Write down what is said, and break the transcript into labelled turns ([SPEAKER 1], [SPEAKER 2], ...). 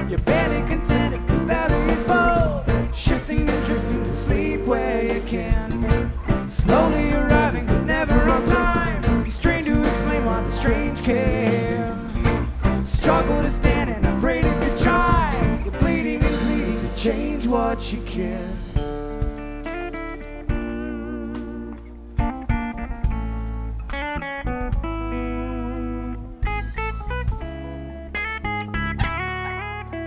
[SPEAKER 1] You're barely content if your belly is full, shifting and drifting to sleep where you can. Slowly arriving but never on time. You strain to explain why the strange care. Struggle to stand and afraid if you try. You're bleeding and pleading to change what you can.